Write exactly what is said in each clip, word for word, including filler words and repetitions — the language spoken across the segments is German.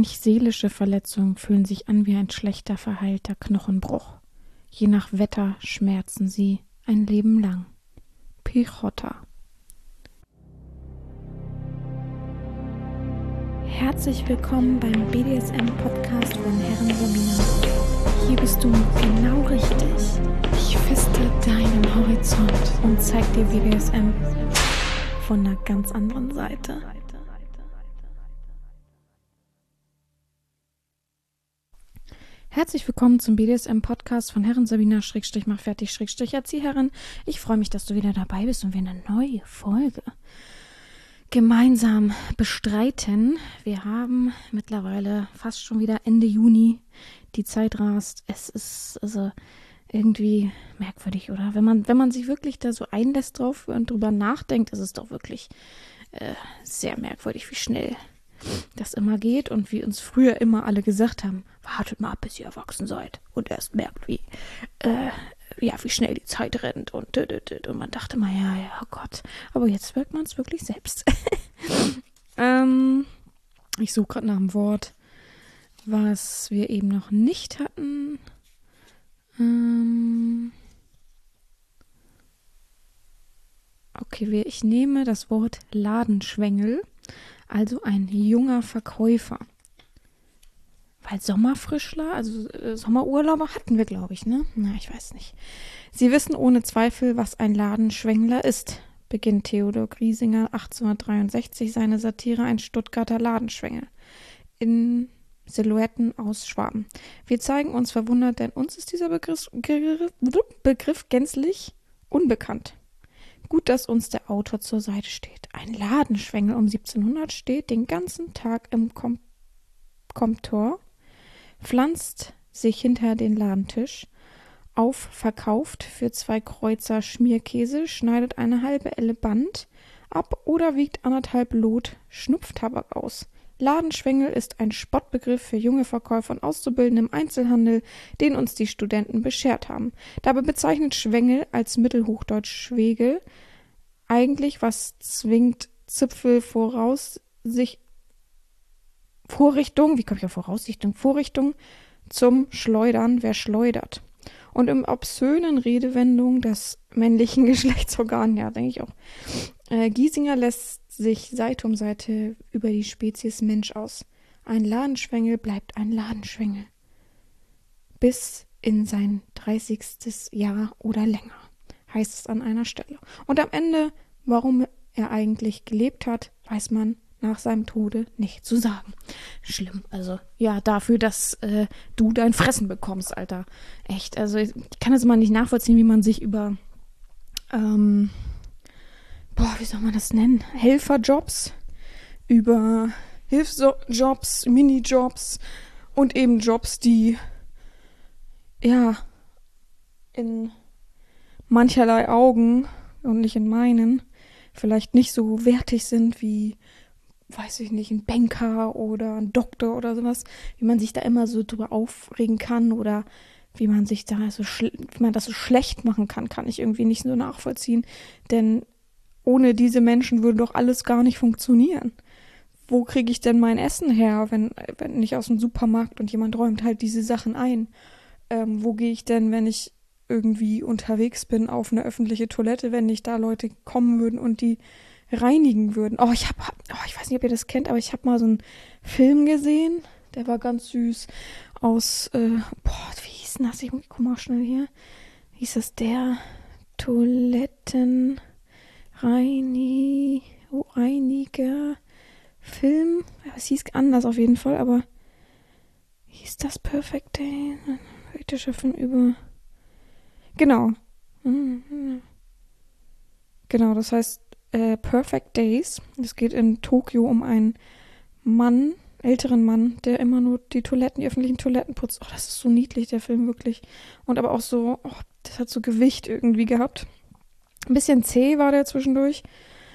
Manch seelische Verletzungen fühlen sich an wie ein schlechter, verheilter Knochenbruch. Je nach Wetter schmerzen sie ein Leben lang. Pichotta. Herzlich willkommen beim B D S M-Podcast von Herren Sabina. Hier bist du genau richtig. Ich feste deinen Horizont und zeig dir B D S M von einer ganz anderen Seite. Herzlich willkommen zum B D S M-Podcast von Herren Sabina, Schrägstrich, mach fertig, Schrägstrich, Erzieherin. Ich freue mich, dass du wieder dabei bist und wir eine neue Folge gemeinsam bestreiten. Wir haben mittlerweile fast schon wieder Ende Juni. Die Zeit rast. Es ist also irgendwie merkwürdig, oder? Wenn man, wenn man sich wirklich da so einlässt drauf und drüber nachdenkt, ist es doch wirklich äh, sehr merkwürdig, wie schnell das immer geht und wie uns früher immer alle gesagt haben, wartet mal ab, bis ihr erwachsen seid und erst merkt, wie äh, ja, wie schnell die Zeit rennt und und man dachte mal, ja, ja, oh Gott, aber jetzt wirkt man es wirklich selbst. ähm, ich suche gerade nach einem Wort, was wir eben noch nicht hatten. Ähm, okay, wir, ich nehme das Wort Ladenschwengel. Also ein junger Verkäufer. Weil Sommerfrischler, also äh, Sommerurlauber hatten wir, glaube ich, ne? Na, ich weiß nicht. Sie wissen ohne Zweifel, was ein Ladenschwengler ist, beginnt Theodor Griesinger achtzehnhundertdreiundsechzig seine Satire Ein Stuttgarter Ladenschwengel in Silhouetten aus Schwaben. Wir zeigen uns verwundert, denn uns ist dieser Begriff, Begriff gänzlich unbekannt. Gut, dass uns der Autor zur Seite steht. Ein Ladenschwengel um siebzehnhundert steht den ganzen Tag im Kom- Komptor, pflanzt sich hinter den Ladentisch auf, verkauft für zwei Kreuzer Schmierkäse, schneidet eine halbe Elle Band ab oder wiegt anderthalb Lot Schnupftabak aus. Ladenschwengel ist ein Spottbegriff für junge Verkäufer und Auszubildende im Einzelhandel, den uns die Studenten beschert haben. Dabei bezeichnet Schwengel als Mittelhochdeutsch Schwegel eigentlich, was zwingt Zipfel voraus, sich Vorrichtung, wie komme ich auf Voraussichtung? Vorrichtung zum Schleudern, wer schleudert. Und im obszönen Redewendung des männlichen Geschlechtsorgan, ja, denke ich auch. Äh, Giesinger lässt sich Seite um Seite über die Spezies Mensch aus. Ein Ladenschwengel bleibt ein Ladenschwengel. Bis in sein dreißigstes Jahr oder länger, heißt es an einer Stelle. Und am Ende, warum er eigentlich gelebt hat, weiß man nach seinem Tode nicht zu sagen. Schlimm, also ja, dafür, dass äh, du dein Fressen bekommst, Alter. Echt, also ich kann das immer nicht nachvollziehen, wie man sich über ähm, boah, wie soll man das nennen? Helferjobs, über Hilfsjobs, Minijobs und eben Jobs, die ja in mancherlei Augen und nicht in meinen vielleicht nicht so wertig sind wie, weiß ich nicht, ein Banker oder ein Doktor oder sowas, wie man sich da immer so drüber aufregen kann oder wie man sich da so schl- wie man das so schlecht machen kann, kann ich irgendwie nicht so nachvollziehen, denn ohne diese Menschen würde doch alles gar nicht funktionieren. Wo kriege ich denn mein Essen her, wenn, wenn nicht aus dem Supermarkt und jemand räumt halt diese Sachen ein? Ähm, wo gehe ich denn, wenn ich irgendwie unterwegs bin auf eine öffentliche Toilette, wenn nicht da Leute kommen würden und die reinigen würden? Oh, ich habe, oh, ich weiß nicht, ob ihr das kennt, aber ich habe mal so einen Film gesehen, der war ganz süß, aus, äh, boah, wie hieß denn das? Ich guck mal schnell hier. Wie hieß das? Der Toiletten... Reini, oh, Reiniger Film. Es hieß anders auf jeden Fall, aber hieß das Perfect Day? Britischer Film über. Genau. Genau, das heißt äh, Perfect Days. Es geht in Tokio um einen Mann, älteren Mann, der immer nur die Toiletten, die öffentlichen Toiletten putzt. Oh, das ist so niedlich, der Film wirklich. Und aber auch so, oh, das hat so Gewicht irgendwie gehabt. Ein bisschen zäh war der zwischendurch.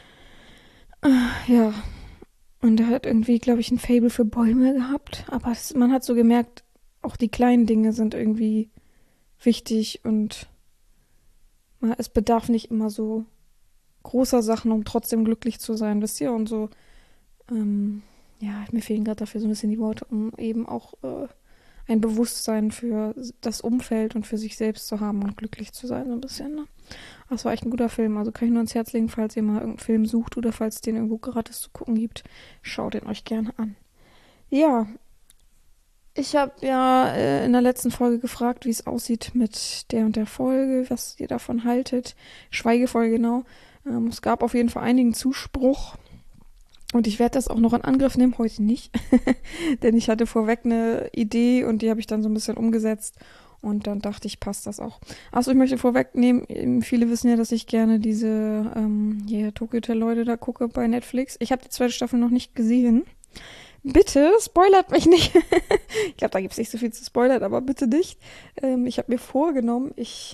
Ja, und er hat irgendwie, glaube ich, ein Faible für Bäume gehabt. Aber es, man hat so gemerkt, auch die kleinen Dinge sind irgendwie wichtig und man, es bedarf nicht immer so großer Sachen, um trotzdem glücklich zu sein, wisst ihr? Und so, ähm, ja, mir fehlen gerade dafür so ein bisschen die Worte, um eben auch äh, ein Bewusstsein für das Umfeld und für sich selbst zu haben und glücklich zu sein, so ein bisschen, ne? Das war echt ein guter Film, also kann ich nur ans Herz legen, falls ihr mal irgendeinen Film sucht oder falls es den irgendwo gratis zu gucken gibt, schaut den euch gerne an. Ja, ich habe ja äh, in der letzten Folge gefragt, wie es aussieht mit der und der Folge, was ihr davon haltet. Schweigefolge, genau. Ähm, es gab auf jeden Fall einigen Zuspruch. Und ich werde das auch noch in Angriff nehmen, heute nicht. Denn ich hatte vorweg eine Idee und die habe ich dann so ein bisschen umgesetzt. Und dann dachte ich, passt das auch. Achso, ich möchte vorwegnehmen, eben viele wissen ja, dass ich gerne diese ähm, hier Tokyo Hotel Leute da gucke bei Netflix. Ich habe die zweite Staffel noch nicht gesehen. Bitte, spoilert mich nicht. Ich glaube, da gibt es nicht so viel zu spoilern, aber bitte nicht. Ähm, ich habe mir vorgenommen, ich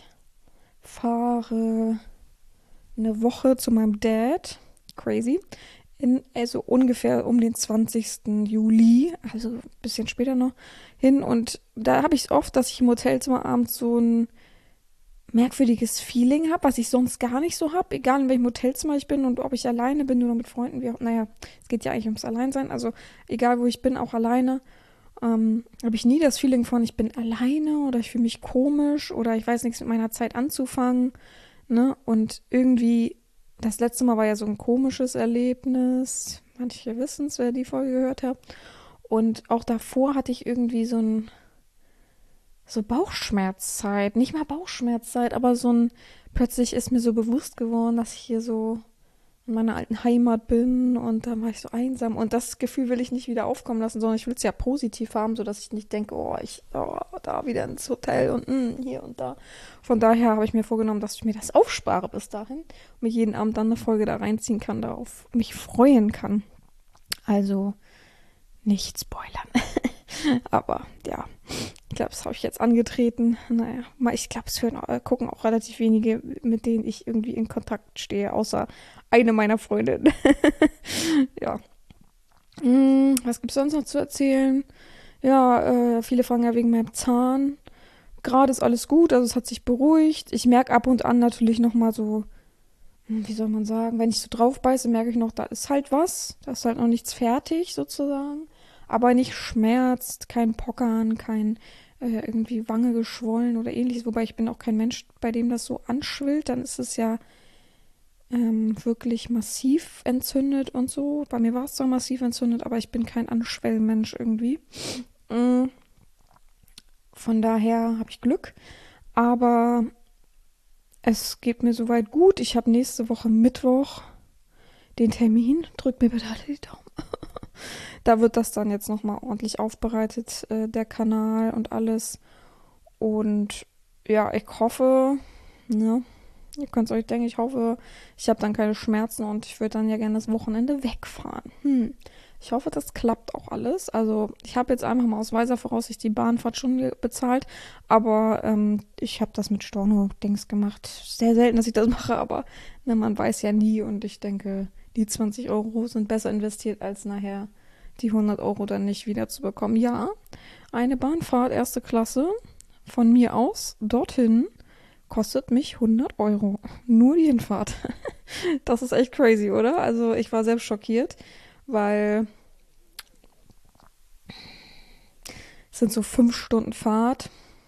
fahre eine Woche zu meinem Dad. Crazy. In, also ungefähr um den zwanzigsten Juli, also ein bisschen später noch, hin. Und da habe ich es oft, dass ich im Hotelzimmer abends so ein merkwürdiges Feeling habe, was ich sonst gar nicht so habe, egal in welchem Hotelzimmer ich bin und ob ich alleine bin oder mit Freunden, wie auch, naja, es geht ja eigentlich ums Alleinsein, also egal wo ich bin, auch alleine, ähm, habe ich nie das Feeling von, ich bin alleine oder ich fühle mich komisch oder ich weiß nichts mit meiner Zeit anzufangen, ne, und irgendwie, das letzte Mal war ja so ein komisches Erlebnis, manche wissen es, wer die Folge gehört hat, und auch davor hatte ich irgendwie so ein so Bauchschmerzzeit, nicht mal Bauchschmerzzeit, aber so ein, plötzlich ist mir so bewusst geworden, dass ich hier so in meiner alten Heimat bin und dann war ich so einsam und das Gefühl will ich nicht wieder aufkommen lassen, sondern ich will es ja positiv haben, sodass ich nicht denke, oh, ich, oh, da wieder ins Hotel und mm, hier und da. Von daher habe ich mir vorgenommen, dass ich mir das aufspare bis dahin und mir jeden Abend dann eine Folge da reinziehen kann, darauf mich freuen kann. Also nicht spoilern. Aber ja, ich glaube, das habe ich jetzt angetreten. Naja, ich glaube, es hören, äh, gucken auch relativ wenige, mit denen ich irgendwie in Kontakt stehe, außer eine meiner Freundinnen. Ja. Hm, was gibt es sonst noch zu erzählen? Ja, äh, viele fragen ja wegen meinem Zahn. Gerade ist alles gut, also es hat sich beruhigt. Ich merke ab und an natürlich nochmal so, hm, wie soll man sagen, wenn ich so drauf beiße, merke ich noch, da ist halt was. Da ist halt noch nichts fertig sozusagen. Aber nicht schmerzt, kein Pockern, kein äh, irgendwie Wange geschwollen oder ähnliches. Wobei ich bin auch kein Mensch, bei dem das so anschwillt. Dann ist es ja ähm, wirklich massiv entzündet und so. Bei mir war es zwar massiv entzündet, aber ich bin kein Anschwellmensch irgendwie. Mm, Von daher habe ich Glück. Aber es geht mir soweit gut. Ich habe nächste Woche Mittwoch den Termin. Drückt mir bitte alle die Daumen. Da wird das dann jetzt nochmal ordentlich aufbereitet, äh, der Kanal und alles. Und ja, ich hoffe, ne, ihr könnt es euch denken, ich hoffe, ich habe dann keine Schmerzen und ich würde dann ja gerne das Wochenende wegfahren. Hm. Ich hoffe, das klappt auch alles. Also ich habe jetzt einfach mal aus weiser Voraussicht die Bahnfahrt schon ge- bezahlt, aber ähm, ich habe das mit Storno-Dings gemacht. Sehr selten, dass ich das mache, aber ne, man weiß ja nie und ich denke, die zwanzig Euro sind besser investiert, als nachher die hundert Euro dann nicht wieder zu bekommen. Ja, eine Bahnfahrt erste Klasse von mir aus dorthin kostet mich hundert Euro. Nur die Hinfahrt. Das ist echt crazy, oder? Also ich war selbst schockiert, weil es sind so fünf Stunden Fahrt.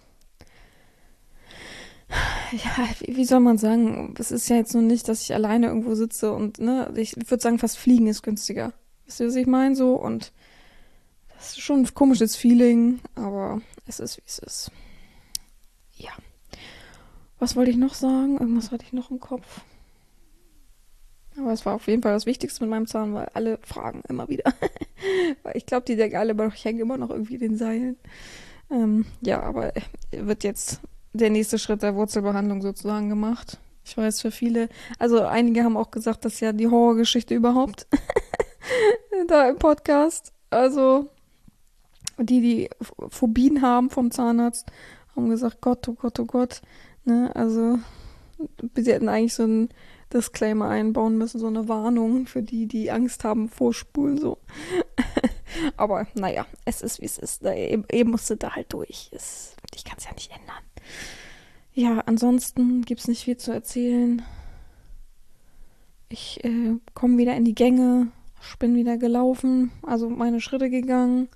Ja, wie, wie soll man sagen? Es ist ja jetzt nur nicht, dass ich alleine irgendwo sitze und, ne, ich würde sagen, fast fliegen ist günstiger. Wisst ihr, was ich meine? So, und das ist schon ein komisches Feeling, aber es ist, wie es ist. Ja. Was wollte ich noch sagen? Irgendwas hatte ich noch im Kopf. Aber es war auf jeden Fall das Wichtigste mit meinem Zahn, weil alle fragen immer wieder. Weil ich glaube, die denken alle, aber ich hänge immer noch irgendwie in den Seilen. Ähm, ja, aber wird jetzt der nächste Schritt der Wurzelbehandlung sozusagen gemacht. Ich weiß für viele, also einige haben auch gesagt, das ist ja die Horrorgeschichte überhaupt da im Podcast. Also die, die Phobien haben vom Zahnarzt, haben gesagt, Gott, oh Gott, oh Gott. Ne? Also sie hätten eigentlich so einen Disclaimer einbauen müssen, so eine Warnung für die, die Angst haben, vorspulen so. Aber naja, es ist, wie es ist. Eben, eben musste da halt durch. Es, ich kann es ja nicht ändern. Ja, ansonsten gibt es nicht viel zu erzählen. Ich äh, komme wieder in die Gänge. Ich bin wieder gelaufen, also meine Schritte gegangen.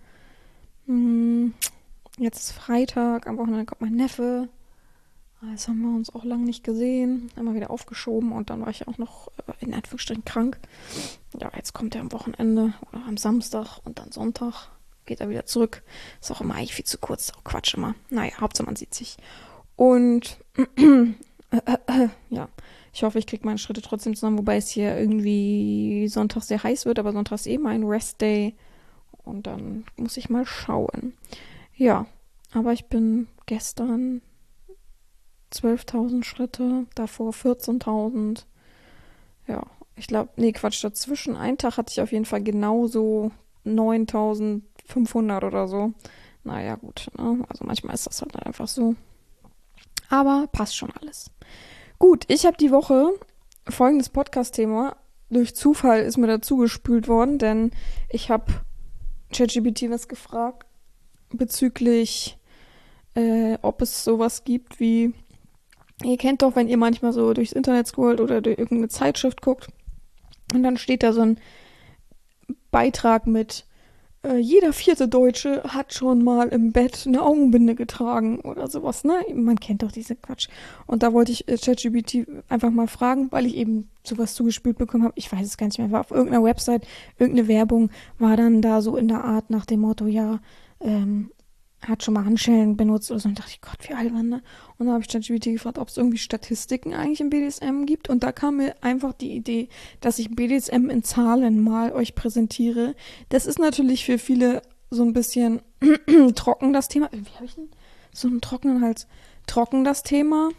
Hm, jetzt ist Freitag, am Wochenende kommt mein Neffe. Jetzt haben wir uns auch lange nicht gesehen, immer wieder aufgeschoben und dann war ich auch noch äh, in Anführungsstrichen krank. Ja, jetzt kommt er am Wochenende oder am Samstag und dann Sonntag geht er wieder zurück. Ist auch immer eigentlich viel zu kurz, auch Quatsch immer. Naja, Hauptsache man sieht sich. Und äh, äh, äh, ja, ich hoffe, ich kriege meine Schritte trotzdem zusammen, wobei es hier irgendwie Sonntag sehr heiß wird, aber Sonntag ist eh mein Rest-Day und dann muss ich mal schauen. Ja, aber ich bin gestern zwölftausend Schritte, davor vierzehntausend. Ja, ich glaube, nee, Quatsch, dazwischen. Einen Tag hatte ich auf jeden Fall genauso neuntausendfünfhundert oder so. Naja, gut, ne? Also manchmal ist das halt einfach so. Aber passt schon alles. Gut, ich habe die Woche folgendes Podcast-Thema. Durch Zufall ist mir dazu gespült worden, denn ich habe ChatGPT was gefragt bezüglich, äh, ob es sowas gibt wie, ihr kennt doch, wenn ihr manchmal so durchs Internet scrollt oder durch irgendeine Zeitschrift guckt und dann steht da so ein Beitrag mit, äh, jeder vierte Deutsche hat schon mal im Bett eine Augenbinde getragen oder sowas, ne? Man kennt doch diese Quatsch. Und da wollte ich äh, ChatGPT einfach mal fragen, weil ich eben sowas zugespielt bekommen habe. Ich weiß es gar nicht mehr, war auf irgendeiner Website, irgendeine Werbung war dann da so in der Art nach dem Motto, ja, ähm, hat schon mal Handschellen benutzt oder so. Und dachte ich, Gott, wie albern, ne? Und dann habe ich ChatGPT gefragt, ob es irgendwie Statistiken eigentlich im B D S M gibt. Und da kam mir einfach die Idee, dass ich B D S M in Zahlen mal euch präsentiere. Das ist natürlich für viele so ein bisschen trocken, das Thema. Wie habe ich denn so einen trockenen Hals? Trocken, das Thema.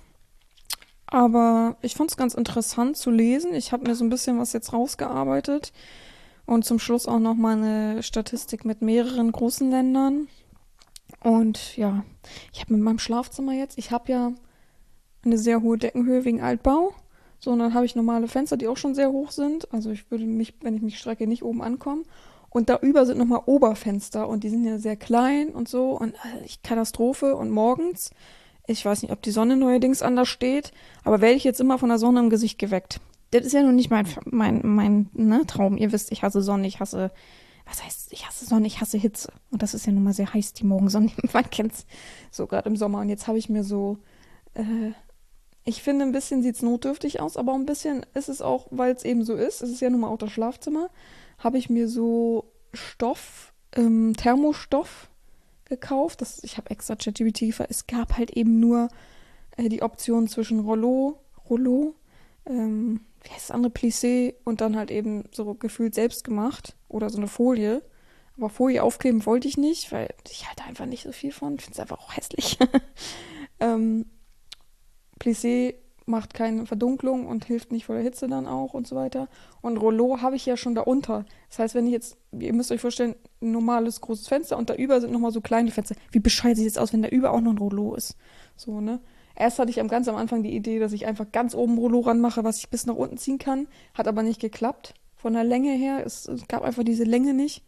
Aber ich fand es ganz interessant zu lesen. Ich habe mir so ein bisschen was jetzt rausgearbeitet. Und zum Schluss auch noch mal eine Statistik mit mehreren großen Ländern. Und ja, ich habe mit meinem Schlafzimmer jetzt, ich habe ja eine sehr hohe Deckenhöhe wegen Altbau. So, und dann habe ich normale Fenster, die auch schon sehr hoch sind. Also ich würde mich, wenn ich mich strecke, nicht oben ankommen. Und da über sind nochmal Oberfenster und die sind ja sehr klein und so. Und äh, ich, Katastrophe. Und morgens, ich weiß nicht, ob die Sonne neuerdings anders steht, aber werde ich jetzt immer von der Sonne im Gesicht geweckt. Das ist ja nun nicht mein, mein, mein ne, Traum. Ihr wisst, ich hasse Sonne, ich hasse... Was heißt, ich hasse Sonne, ich hasse Hitze. Und das ist ja nun mal sehr heiß, die Morgensonne. Man kennt's so gerade im Sommer. Und jetzt habe ich mir so, äh, ich finde, ein bisschen sieht's notdürftig aus, aber ein bisschen ist es auch, weil es eben so ist. Es ist ja nun mal auch das Schlafzimmer. Habe ich mir so Stoff, ähm, Thermostoff gekauft. Das, ich habe extra ChatGPT gefragt. Es gab halt eben nur äh, die Option zwischen Rollo, Rollo, ähm, wie heißt das andere, Plissé und dann halt eben so gefühlt selbst gemacht oder so eine Folie. Aber Folie aufkleben wollte ich nicht, weil ich halte einfach nicht so viel von. Ich finde es einfach auch hässlich. ähm, Plissé macht keine Verdunklung und hilft nicht vor der Hitze dann auch und so weiter. Und Rollo habe ich ja schon da unter. Das heißt, wenn ich jetzt, ihr müsst euch vorstellen, ein normales großes Fenster und da über sind nochmal so kleine Fenster. Wie bescheuert sieht es aus, wenn da über auch noch ein Rollo ist? So, ne? Erst hatte ich am ganz am Anfang die Idee, dass ich einfach ganz oben Rollo ranmache, was ich bis nach unten ziehen kann. Hat aber nicht geklappt. Von der Länge her, es, es gab einfach diese Länge nicht.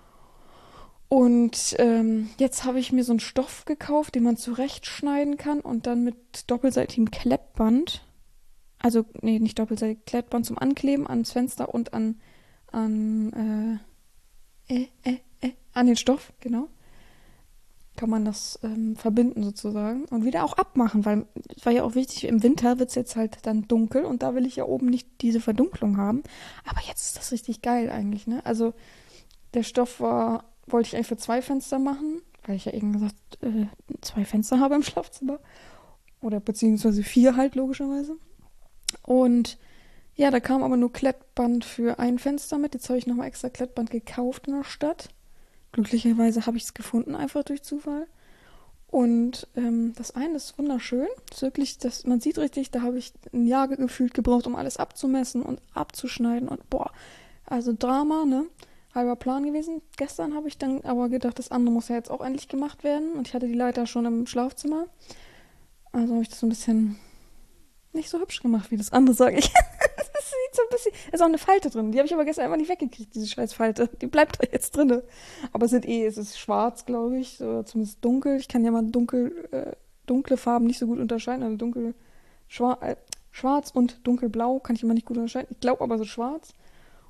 Und ähm, jetzt habe ich mir so einen Stoff gekauft, den man zurechtschneiden kann und dann mit doppelseitigem Klettband, also, nee, nicht doppelseitig, Klettband zum Ankleben ans Fenster und an, an, äh, äh, äh, äh, an den Stoff, genau. Kann man das ähm, verbinden sozusagen und wieder auch abmachen, weil es war ja auch wichtig, im Winter wird es jetzt halt dann dunkel und da will ich ja oben nicht diese Verdunklung haben. Aber jetzt ist das richtig geil eigentlich, ne? Also der Stoff war, wollte ich eigentlich für zwei Fenster machen, weil ich ja eben gesagt äh, zwei Fenster habe im Schlafzimmer. Oder beziehungsweise vier halt logischerweise. Und ja, da kam aber nur Klettband für ein Fenster mit. Jetzt habe ich nochmal extra Klettband gekauft in der Stadt. Glücklicherweise habe ich es gefunden, einfach durch Zufall. Und ähm, das eine ist wunderschön. Das ist wirklich, das, man sieht richtig, da habe ich ein Jahr gefühlt gebraucht, um alles abzumessen und abzuschneiden. Und boah, also Drama, ne? Halber Plan gewesen. Gestern habe ich dann aber gedacht, das andere muss ja jetzt auch endlich gemacht werden. Und ich hatte die Leiter schon im Schlafzimmer. Also habe ich das so ein bisschen nicht so hübsch gemacht wie das andere, sage ich. Das sieht so ein bisschen. Da ist auch eine Falte drin. Die habe ich aber gestern einfach nicht weggekriegt, diese scheiß Falte. Die bleibt da jetzt drin. Aber es sind eh, es ist schwarz, glaube ich. Oder zumindest dunkel. Ich kann ja mal dunkel, äh, dunkle Farben nicht so gut unterscheiden. Also dunkel, schwar äh, schwarz und dunkelblau kann ich immer nicht gut unterscheiden. Ich glaube aber so schwarz.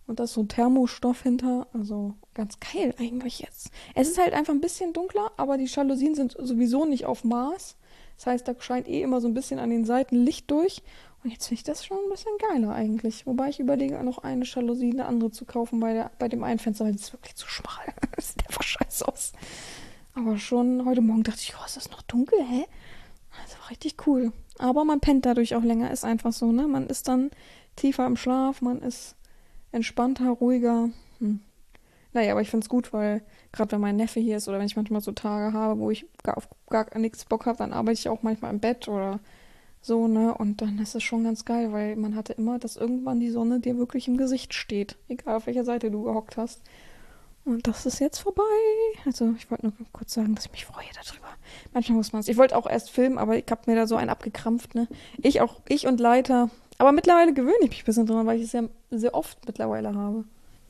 Und da ist so ein Thermostoff hinter. Also ganz geil eigentlich jetzt. Es ist halt einfach ein bisschen dunkler, aber die Jalousien sind sowieso nicht auf Maß. Das heißt, da scheint eh immer so ein bisschen an den Seiten Licht durch. Und jetzt finde ich das schon ein bisschen geiler eigentlich. Wobei ich überlege, noch eine Jalousie, eine andere zu kaufen bei, der, bei dem einen Fenster, weil das ist wirklich zu schmal. Das sieht einfach scheiße aus. Aber schon heute Morgen dachte ich, oh, ist das noch dunkel, hä? Das war richtig cool. Aber man pennt dadurch auch länger, ist einfach so, ne? Man ist dann tiefer im Schlaf, man ist entspannter, ruhiger. Hm. Naja, aber ich finde es gut, weil gerade wenn mein Neffe hier ist oder wenn ich manchmal so Tage habe, wo ich gar auf gar nichts Bock habe, dann arbeite ich auch manchmal im Bett oder so, ne? Und dann ist es schon ganz geil, weil man hatte immer, dass irgendwann die Sonne dir wirklich im Gesicht steht. Egal auf welcher Seite du gehockt hast. Und das ist jetzt vorbei. Also ich wollte nur kurz sagen, dass ich mich freue darüber. Manchmal muss man es. Ich wollte auch erst filmen, aber ich habe mir da so einen abgekrampft, ne? Ich auch, ich und Leiter. Aber mittlerweile gewöhne ich mich ein bisschen dran, weil ich es ja sehr oft mittlerweile habe.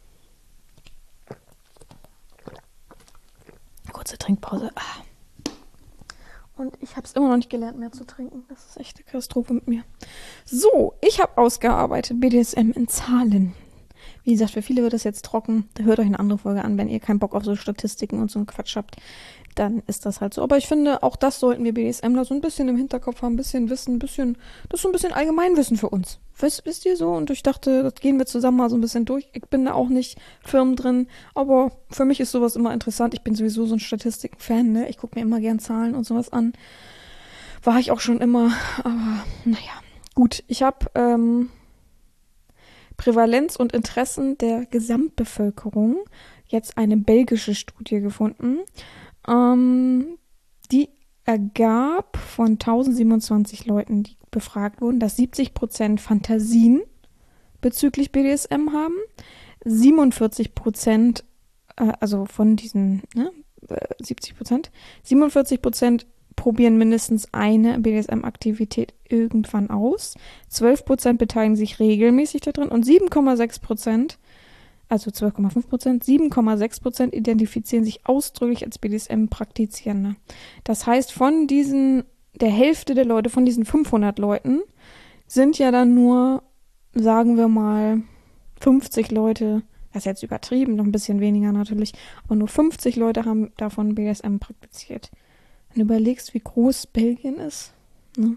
Kurze Trinkpause. Ah. Und ich habe es immer noch nicht gelernt, mehr zu trinken. Das ist echt eine Katastrophe mit mir. So, ich habe ausgearbeitet B D S M in Zahlen. Wie gesagt, für viele wird das jetzt trocken. Da hört euch eine andere Folge an, wenn ihr keinen Bock auf so Statistiken und so einen Quatsch habt. Dann ist das halt so. Aber ich finde, auch das sollten wir BDSMler so ein bisschen im Hinterkopf haben, ein bisschen Wissen, ein bisschen, das ist so ein bisschen Allgemeinwissen für uns. Wisst, wisst ihr so? Und ich dachte, das gehen wir zusammen mal so ein bisschen durch. Ich bin da auch nicht firm drin, aber für mich ist sowas immer interessant. Ich bin sowieso so ein Statistiken-Fan, ne? Ich gucke mir immer gern Zahlen und sowas an. War ich auch schon immer, aber naja. Gut, ich habe ähm, Prävalenz und Interessen der Gesamtbevölkerung jetzt eine belgische Studie gefunden. Ähm, die ergab von tausendsiebenundzwanzig Leuten, die befragt wurden, dass siebzig Prozent Fantasien bezüglich B D S M haben, siebenundvierzig Prozent, äh, also von diesen ne, siebzig Prozent, siebenundvierzig Prozent probieren mindestens eine B D S M-Aktivität irgendwann aus, zwölf Prozent beteiligen sich regelmäßig darin und sieben Komma sechs Prozent, also zwölf Komma fünf Prozent, sieben Komma sechs Prozent identifizieren sich ausdrücklich als B D S M-Praktizierende. Das heißt, von diesen, der Hälfte der Leute, von diesen fünfhundert Leuten, sind ja dann nur, sagen wir mal, fünfzig Leute, das ist jetzt übertrieben, noch ein bisschen weniger natürlich, aber nur fünfzig Leute haben davon B D S M praktiziert. Wenn du überlegst, wie groß Belgien ist, ne?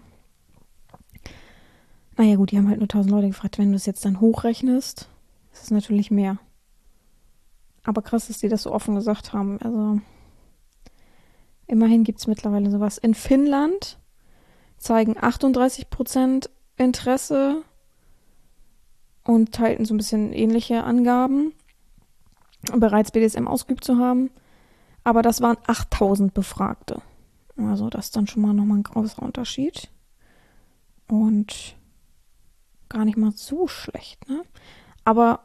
Naja gut, die haben halt nur tausend Leute gefragt. Wenn du es jetzt dann hochrechnest, ist es natürlich mehr. Aber krass, dass die das so offen gesagt haben. Also immerhin gibt es mittlerweile sowas. In Finnland zeigen achtunddreißig Prozent Interesse und teilten so ein bisschen ähnliche Angaben, bereits B D S M ausgeübt zu haben. Aber das waren achttausend Befragte. Also das ist dann schon mal nochmal ein großer Unterschied. Und gar nicht mal so schlecht, ne? Aber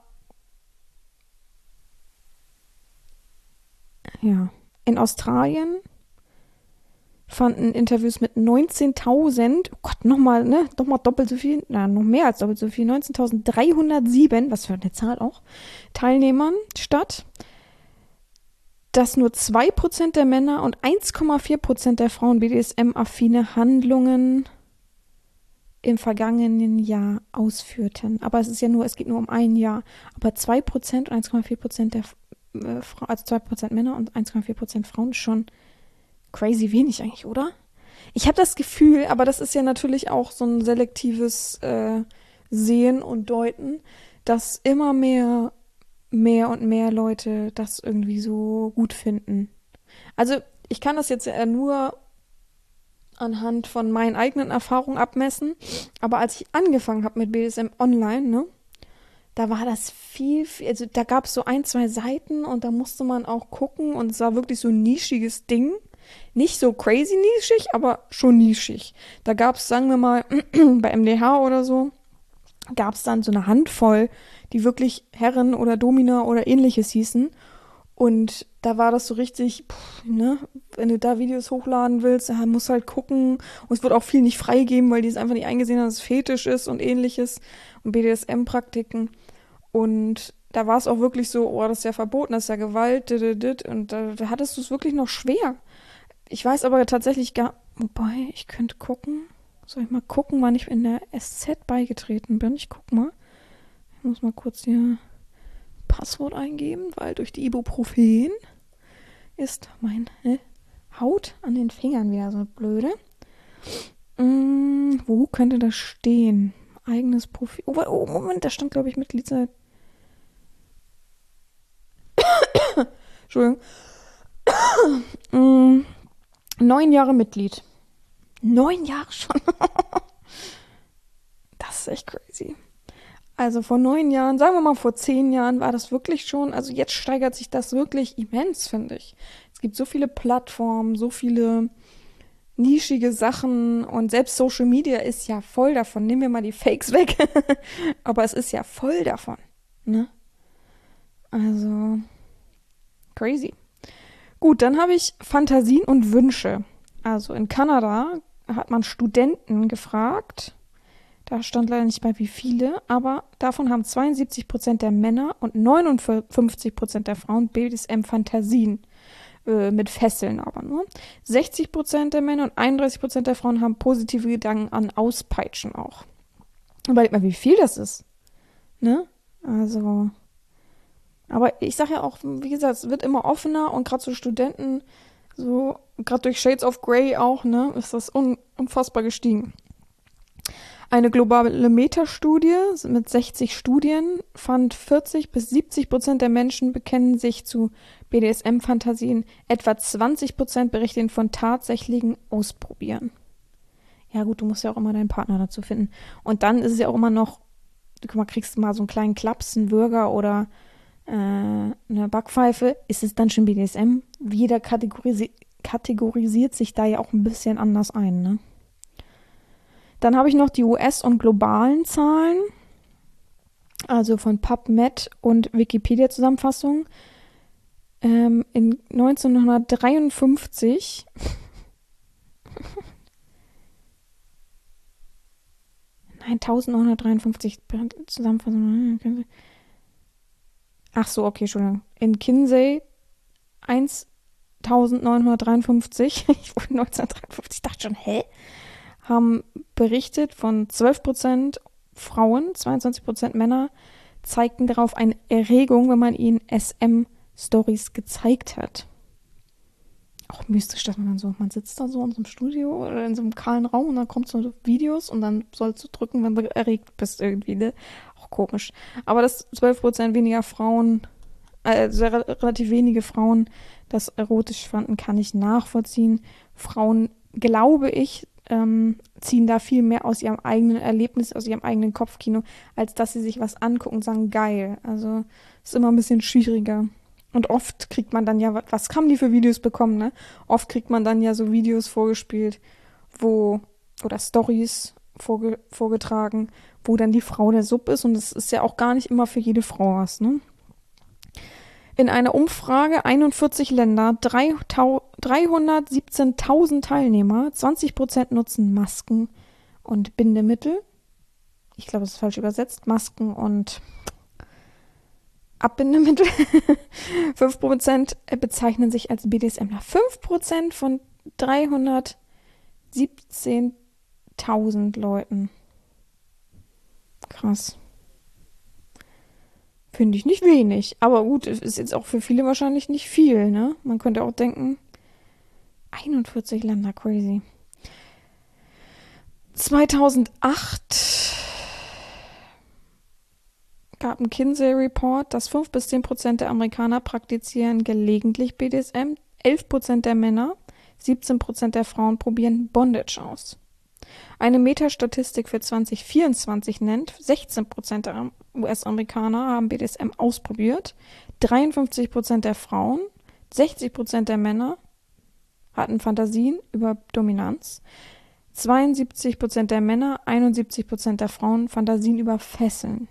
ja, in Australien fanden Interviews mit neunzehntausend, oh Gott, nochmal, ne, nochmal doppelt so viel, na, noch mehr als doppelt so viel, neunzehntausenddreihundertsieben, was für eine Zahl auch, Teilnehmern statt, dass nur zwei Prozent der Männer und eins Komma vier Prozent der Frauen B D S M-affine Handlungen im vergangenen Jahr ausführten. Aber es ist ja nur, es geht nur um ein Jahr. Aber zwei Prozent und eins Komma vier Prozent der äh, Frauen, also zwei Prozent Männer und eins Komma vier Prozent Frauen, ist schon crazy wenig eigentlich, oder? Ich habe das Gefühl, aber das ist ja natürlich auch so ein selektives äh, Sehen und Deuten, dass immer mehr, mehr und mehr Leute das irgendwie so gut finden. Also ich kann das jetzt ja nur anhand von meinen eigenen Erfahrungen abmessen, aber als ich angefangen habe mit B D S M online, ne, da war das viel, viel also da gab es so ein, zwei Seiten und da musste man auch gucken und es war wirklich so ein nischiges Ding. Nicht so crazy nischig, aber schon nischig. Da gab es, sagen wir mal, bei M D H oder so, gab es dann so eine Handvoll, die wirklich Herren oder Domina oder ähnliches hießen. Und da war das so richtig, pff, ne, wenn du da Videos hochladen willst, dann musst du halt gucken. Und es wird auch viel nicht freigeben, weil die es einfach nicht eingesehen haben, dass es Fetisch ist und ähnliches und B D S M-Praktiken. Und da war es auch wirklich so, oh, das ist ja verboten, das ist ja Gewalt, dit, dit, dit. Und da, da hattest du es wirklich noch schwer. Ich weiß aber tatsächlich gar, wobei, ich könnte gucken. Soll ich mal gucken, wann ich in der S Z beigetreten bin? Ich guck mal. Ich muss mal kurz hier Passwort eingeben, weil durch die Ibuprofen ist meine Haut an den Fingern wieder so blöde. Mm, wo könnte das stehen? Eigenes Profil. Oh, oh Moment, da stand, glaube ich, Mitglied seit. Entschuldigung. mm, neun Jahre Mitglied. Neun Jahre schon. Das ist echt crazy. Also vor neun Jahren, sagen wir mal vor zehn Jahren, war das wirklich schon, also jetzt steigert sich das wirklich immens, finde ich. Es gibt so viele Plattformen, so viele nischige Sachen und selbst Social Media ist ja voll davon. Nehmen wir mal die Fakes weg. Aber es ist ja voll davon. Ne? Also, crazy. Gut, dann habe ich Fantasien und Wünsche. Also in Kanada hat man Studenten gefragt. Da stand leider nicht bei wie viele, aber davon haben zweiundsiebzig Prozent der Männer und neunundfünfzig Prozent der Frauen B D S M-Fantasien. Äh, mit Fesseln aber nur. sechzig Prozent der Männer und einunddreißig Prozent der Frauen haben positive Gedanken an Auspeitschen auch. Überleg mal, wie viel das ist. Ne? Also. Aber ich sage ja auch, wie gesagt, es wird immer offener und gerade so Studenten, so, gerade durch Shades of Grey auch, ne, ist das un- unfassbar gestiegen. Eine globale Metastudie mit sechzig Studien fand vierzig bis siebzig Prozent der Menschen bekennen sich zu B D S M-Fantasien. Etwa zwanzig Prozent berichten von tatsächlichen Ausprobieren. Ja gut, du musst ja auch immer deinen Partner dazu finden. Und dann ist es ja auch immer noch, guck mal, kriegst du mal so einen kleinen Klaps, einen Burger oder äh, eine Backpfeife. Ist es dann schon B D S M? Jeder kategorisi- kategorisiert sich da ja auch ein bisschen anders ein, ne? Dann habe ich noch die U S- und globalen Zahlen, also von PubMed und Wikipedia-Zusammenfassung. Ähm, in neunzehnhundertdreiundfünfzig Nein, neunzehnhundertdreiundfünfzig Zusammenfassung. Ach so, okay, Entschuldigung. In Kinsey neunzehnhundertdreiundfünfzig Ich wollte neunzehnhundertdreiundfünfzig, ich dachte schon, hä? Haben berichtet von zwölf Prozent Frauen, zweiundzwanzig Prozent Männer, zeigten darauf eine Erregung, wenn man ihnen S M-Stories gezeigt hat. Auch mystisch, dass man dann so, man sitzt da so in so einem Studio oder in so einem kahlen Raum und dann kommt so Videos und dann sollst du drücken, wenn du erregt bist irgendwie, ne? Auch komisch. Aber dass zwölf Prozent weniger Frauen, äh, sehr, relativ wenige Frauen das erotisch fanden, kann ich nachvollziehen. Frauen, glaube ich, ähm, ziehen da viel mehr aus ihrem eigenen Erlebnis, aus ihrem eigenen Kopfkino, als dass sie sich was angucken und sagen, geil. Also ist immer ein bisschen schwieriger. Und oft kriegt man dann ja, was haben die für Videos bekommen, ne? Oft kriegt man dann ja so Videos vorgespielt, wo, oder Stories vorge, vorgetragen, wo dann die Frau der Sub ist und das ist ja auch gar nicht immer für jede Frau was, ne? In einer Umfrage einundvierzig Länder, dreihundertsiebzehntausend Teilnehmer, zwanzig Prozent nutzen Masken und Bindemittel. Ich glaube, das ist falsch übersetzt. Masken und Abbindemittel. fünf Prozent bezeichnen sich als B D S M ler. fünf Prozent von dreihundertsiebzehntausend Leuten. Krass. Finde ich nicht wenig. Aber gut, ist jetzt auch für viele wahrscheinlich nicht viel, ne? Man könnte auch denken, einundvierzig Länder, crazy. zweitausendacht gab ein Kinsey-Report, dass fünf bis zehn Prozent der Amerikaner praktizieren gelegentlich B D S M, elf Prozent der Männer, siebzehn Prozent der Frauen probieren Bondage aus. Eine Metastatistik für zwanzig vierundzwanzig nennt, sechzehn Prozent der U S-Amerikaner haben B D S M ausprobiert, dreiundfünfzig Prozent der Frauen, sechzig Prozent der Männer hatten Fantasien über Dominanz, zweiundsiebzig Prozent der Männer, einundsiebzig Prozent der Frauen Fantasien über Fesseln.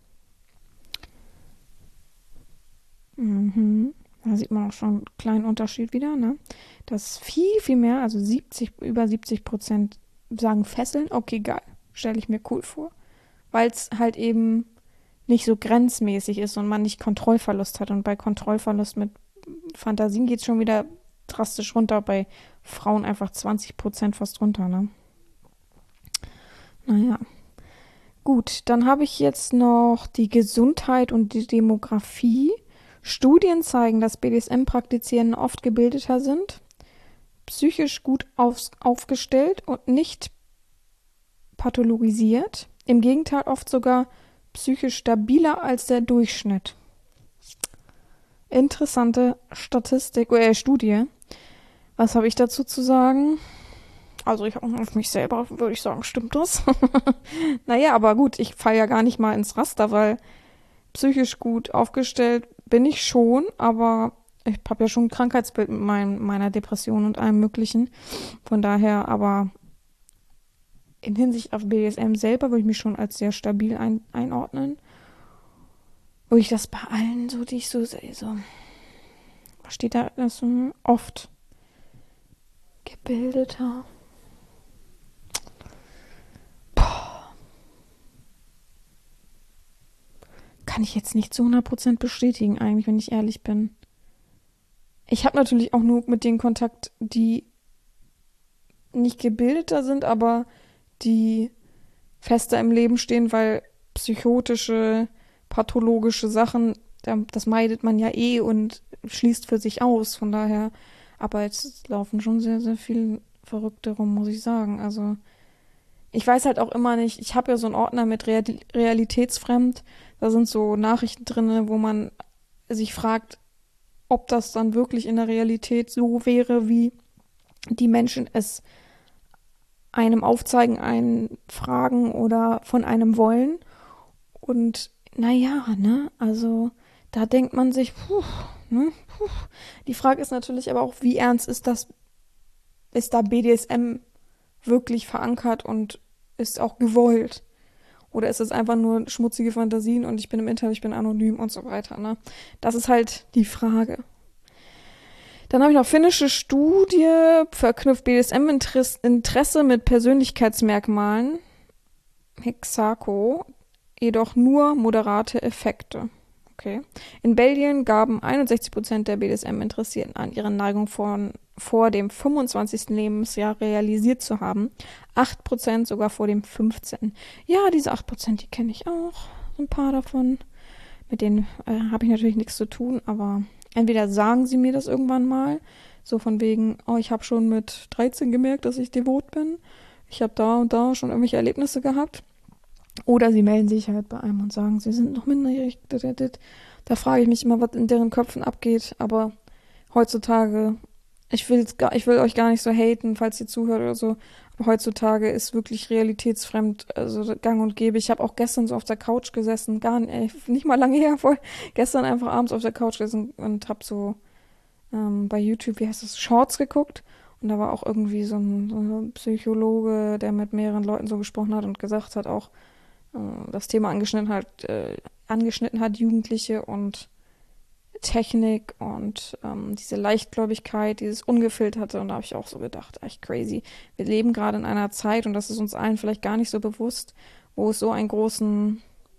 Mhm. Da sieht man auch schon einen kleinen Unterschied wieder, ne? Das ist viel, viel mehr, also siebzig, über siebzig Prozent sagen Fesseln, okay, geil, stelle ich mir cool vor. Weil es halt eben nicht so grenzmäßig ist und man nicht Kontrollverlust hat. Und bei Kontrollverlust mit Fantasien geht es schon wieder drastisch runter, bei Frauen einfach zwanzig Prozent fast runter, ne? Naja. Gut, dann habe ich jetzt noch die Gesundheit und die Demografie. Studien zeigen, dass B D S M-Praktizierende oft gebildeter sind, psychisch gut auf, aufgestellt und nicht pathologisiert. Im Gegenteil, oft sogar psychisch stabiler als der Durchschnitt. Interessante Statistik, äh, Studie. Was habe ich dazu zu sagen? Also ich auf mich selber würde ich sagen, stimmt das? Naja, aber gut, ich falle ja gar nicht mal ins Raster, weil psychisch gut aufgestellt bin ich schon, aber ich habe ja schon ein Krankheitsbild mit mein, meiner Depression und allem Möglichen. Von daher, aber in Hinsicht auf B D S M selber würde ich mich schon als sehr stabil ein, einordnen. Würde ich das bei allen so, die ich so sehe, so. Was steht da? Das so oft gebildeter. Kann ich jetzt nicht zu hundert Prozent bestätigen, eigentlich, wenn ich ehrlich bin. Ich habe natürlich auch nur mit denen Kontakt, die nicht gebildeter sind, aber die fester im Leben stehen, weil psychotische, pathologische Sachen, das meidet man ja eh und schließt für sich aus. Von daher, aber jetzt laufen schon sehr, sehr viele Verrückte rum, muss ich sagen. Also ich weiß halt auch immer nicht, ich habe ja so einen Ordner mit Real realitätsfremd, da sind so Nachrichten drin, wo man sich fragt, ob das dann wirklich in der Realität so wäre, wie die Menschen es einem aufzeigen, einen fragen oder von einem wollen. Und naja, ne, also da denkt man sich, puh, ne, puh. Die Frage ist natürlich aber auch, wie ernst ist das, ist da B D S M wirklich verankert und ist auch gewollt? Oder ist es einfach nur schmutzige Fantasien und ich bin im Internet, ich bin anonym und so weiter, ne? Das ist halt die Frage. Dann habe ich noch finnische Studie, verknüpft B D S M-Interesse mit Persönlichkeitsmerkmalen. Hexaco, jedoch nur moderate Effekte. Okay. In Belgien gaben einundsechzig Prozent der B D S M-Interessierten an, ihre Neigung von, vor dem fünfundzwanzigsten Lebensjahr realisiert zu haben. acht Prozent sogar vor dem fünfzehnten Ja, diese acht Prozent, die kenne ich auch. So ein paar davon. Mit denen äh, habe ich natürlich nichts zu tun, aber entweder sagen sie mir das irgendwann mal, so von wegen, oh, ich habe schon mit dreizehn gemerkt, dass ich devot bin. Ich habe da und da schon irgendwelche Erlebnisse gehabt. Oder sie melden sich halt bei einem und sagen, sie sind noch minderjährig. Da frage ich mich immer, was in deren Köpfen abgeht. Aber heutzutage, ich will, gar, ich will euch gar nicht so haten, falls ihr zuhört oder so. Aber heutzutage ist wirklich realitätsfremd, also gang und gäbe. Ich habe auch gestern so auf der Couch gesessen, gar nicht, nicht mal lange her, voll. Gestern einfach abends auf der Couch gesessen und habe so ähm, bei YouTube, wie heißt das, Shorts geguckt. Und da war auch irgendwie so ein, so ein Psychologe, der mit mehreren Leuten so gesprochen hat und gesagt hat, auch äh, das Thema angeschnitten hat, äh, angeschnitten hat, Jugendliche und Technik und ähm, diese Leichtgläubigkeit, dieses Ungefilterte. Und da habe ich auch so gedacht, echt crazy. Wir leben gerade in einer Zeit, und das ist uns allen vielleicht gar nicht so bewusst, wo es so einen großen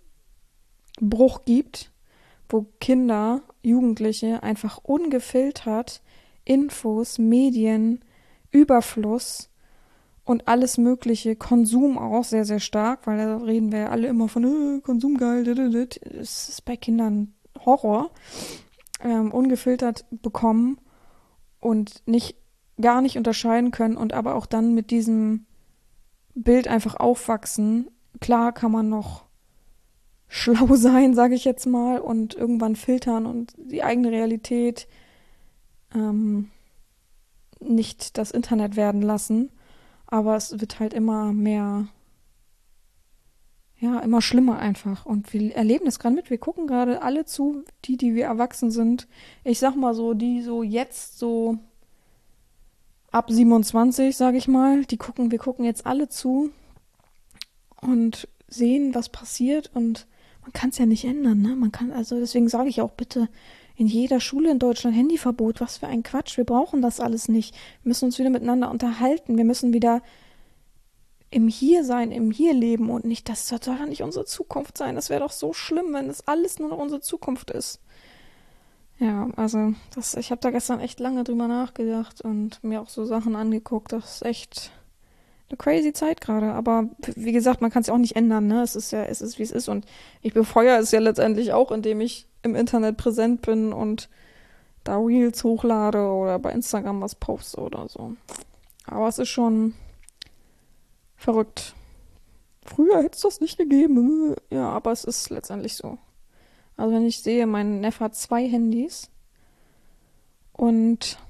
Bruch gibt, wo Kinder, Jugendliche einfach ungefiltert Infos, Medien, Überfluss und alles mögliche, Konsum auch sehr, sehr stark, weil da reden wir ja alle immer von äh, Konsumgeil, das ist bei Kindern Horror, ähm, ungefiltert bekommen und nicht, gar nicht unterscheiden können und aber auch dann mit diesem Bild einfach aufwachsen. Klar kann man noch schlau sein, sage ich jetzt mal, und irgendwann filtern und die eigene Realität ähm, nicht das Internet werden lassen, aber es wird halt immer mehr, ja, immer schlimmer einfach. Und wir erleben das gerade mit. Wir gucken gerade alle zu, die, die wir erwachsen sind. Ich sag mal so, die so jetzt so ab siebenundzwanzig, sage ich mal, die gucken, wir gucken jetzt alle zu und sehen, was passiert. Und man kann es ja nicht ändern, ne? Man kann, also deswegen sage ich auch bitte, in jeder Schule in Deutschland Handyverbot. Was für ein Quatsch. Wir brauchen das alles nicht. Wir müssen uns wieder miteinander unterhalten. Wir müssen wieder im Hier sein, im Hier leben und nicht, das soll doch nicht unsere Zukunft sein. Das wäre doch so schlimm, wenn das alles nur noch unsere Zukunft ist. Ja, also das, ich habe da gestern echt lange drüber nachgedacht und mir auch so Sachen angeguckt. Das ist echt eine crazy Zeit gerade. Aber wie gesagt, man kann es ja auch nicht ändern, ne? Es ist ja, es ist, wie es ist. Und ich befeuere es ja letztendlich auch, indem ich im Internet präsent bin und da Reels hochlade oder bei Instagram was poste oder so. Aber es ist schon verrückt. Früher hätte es das nicht gegeben. Ja, aber es ist letztendlich so. Also wenn ich sehe, mein Neffe hat zwei Handys und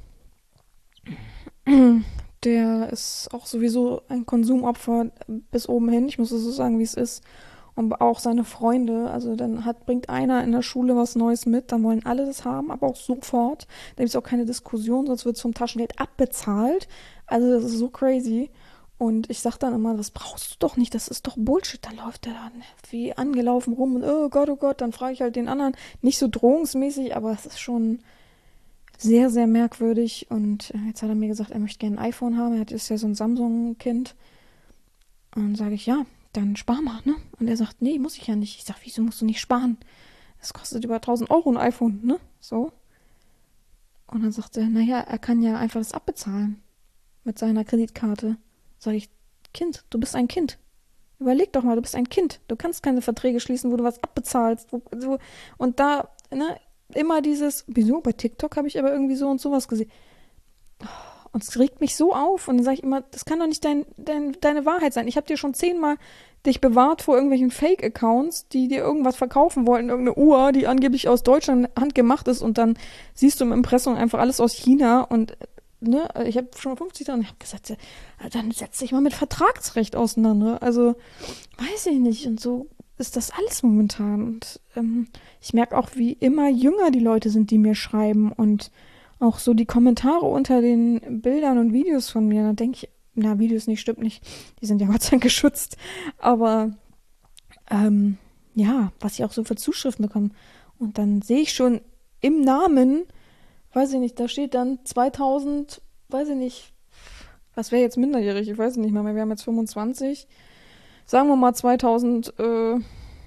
der ist auch sowieso ein Konsumopfer bis oben hin. Ich muss es so sagen, wie es ist. Und auch seine Freunde. Also dann hat, bringt einer in der Schule was Neues mit, dann wollen alle das haben, aber auch sofort. Da gibt es auch keine Diskussion, sonst wird es vom Taschengeld abbezahlt. Also das ist so crazy. Und ich sag dann immer, das brauchst du doch nicht, das ist doch Bullshit. Da läuft der dann wie angelaufen rum und oh Gott, oh Gott, dann frage ich halt den anderen. Nicht so drohungsmäßig, aber es ist schon sehr, sehr merkwürdig. Und äh, jetzt hat er mir gesagt, er möchte gerne ein iPhone haben. Er ist ja so ein Samsung-Kind. Und dann sage ich, ja, dann spar mal, ne? Und er sagt, nee, muss ich ja nicht. Ich sag, wieso musst du nicht sparen? Das kostet über tausend Euro ein iPhone, ne? So. Und dann sagt er, naja, er kann ja einfach das abbezahlen mit seiner Kreditkarte. Sag ich, Kind, du bist ein Kind. Überleg doch mal, du bist ein Kind. Du kannst keine Verträge schließen, wo du was abbezahlst. Wo, so. Und da, ne, immer dieses, wieso, bei TikTok habe ich aber irgendwie so und sowas gesehen. Und es regt mich so auf. Und dann sage ich immer, das kann doch nicht dein, dein, deine Wahrheit sein. Ich habe dir schon zehnmal dich bewahrt vor irgendwelchen Fake-Accounts, die dir irgendwas verkaufen wollten. Irgendeine Uhr, die angeblich aus Deutschland handgemacht ist. Und dann siehst du im Impressum einfach alles aus China. Und ne, ich habe schon mal fünfzig Jahre, ich habe gesagt, ja, dann setz dich mal mit Vertragsrecht auseinander. Also, weiß ich nicht. Und so ist das alles momentan. Und ähm, ich merke auch, wie immer jünger die Leute sind, die mir schreiben. Und auch so die Kommentare unter den Bildern und Videos von mir. Da denke ich, na, Videos nicht, stimmt nicht. Die sind ja Gott sei Dank geschützt. Aber ähm, ja, was ich auch so für Zuschriften bekomme. Und dann sehe ich schon im Namen, weiß ich nicht, da steht dann zweitausend, weiß ich nicht, was wäre jetzt minderjährig, ich weiß es nicht mehr, wir haben jetzt fünfundzwanzig, sagen wir mal zweitausendelf.